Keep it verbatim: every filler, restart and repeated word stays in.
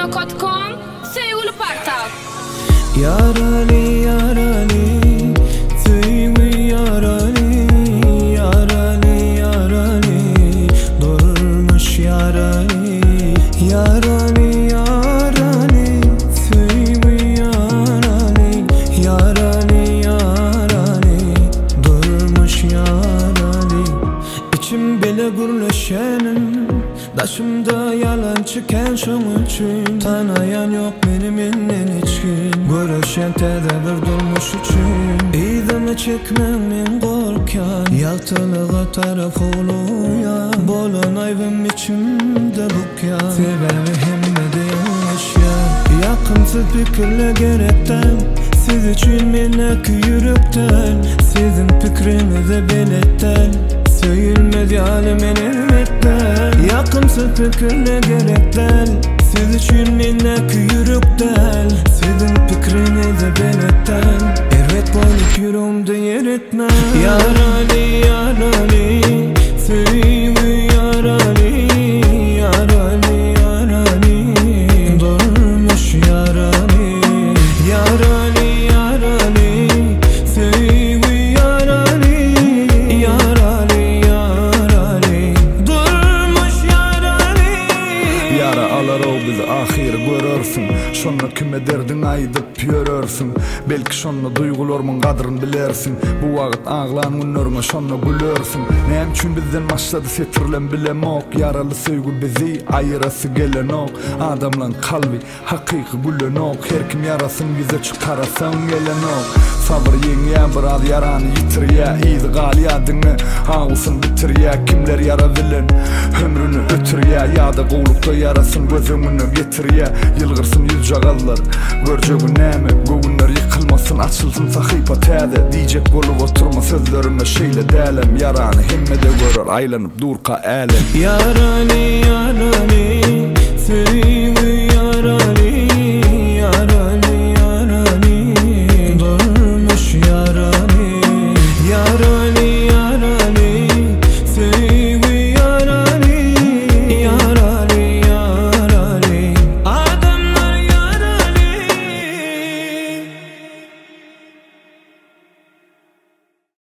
nokta com Sevgili Partal. Yarali yarali Sevgili yarali Yarali yarali Durmuş yarali Yarali yarali Sevgili yarali Yarali yarali Durmuş yarali İçim bile gürleşenim Daşımda yalan çıkan şun için Tanayan yok benim innen içkin Görüşen tedavir durmuş için İdimi çekmemin korkan Yaltılığa taraf oluyan Bolun ayvım içimde bukyan Sebebi hemmede yanlış ya Yakınsız fikirle gerekten Siz için minnaki yürekten Sizin fikrinize beletten Söyülmedi alemin elmetten Yakınsız fikirle gerekten Siz için minnaki yürekten Sizin fikrinize beletten Evet boylik yüreğimde yer etmez Yarali yarali Sevgi yarali Yarali yarali Durmuş yarali Yarali yarali Sevgi yarali Yarali yarali Durmuş yarali Yara alar o bizi ahir görürsün Şonla kime derdin aydıp yörürsün Belki şonla duygularımın kadrını bilersin Bu vakit ağlan günlerine şonla gülürsün Neyem için bizden başladı setirlen bilem ok Yaralı sevgi bizi ayırası gelen ok Adamlan kalbi hakiki gülen ok Her kim yarasın bize çıkarasın gelen ok Sabır yenge bir ad yaranı yitir ya İydi gali adını ağusın bitir ya Kimler yara bilen ömrünü ötür ya Ya da kovlukta yarasın gözümünü getir ya Yılgırsın yüz cagallar göreceğin nemi Göğünler yıkılmasın açılsın sahipa täze Diyecek olup oturma sözlerime şeyle dälem Yaranı himmede görür aylanıp durka älem Yarali yarali Sevgi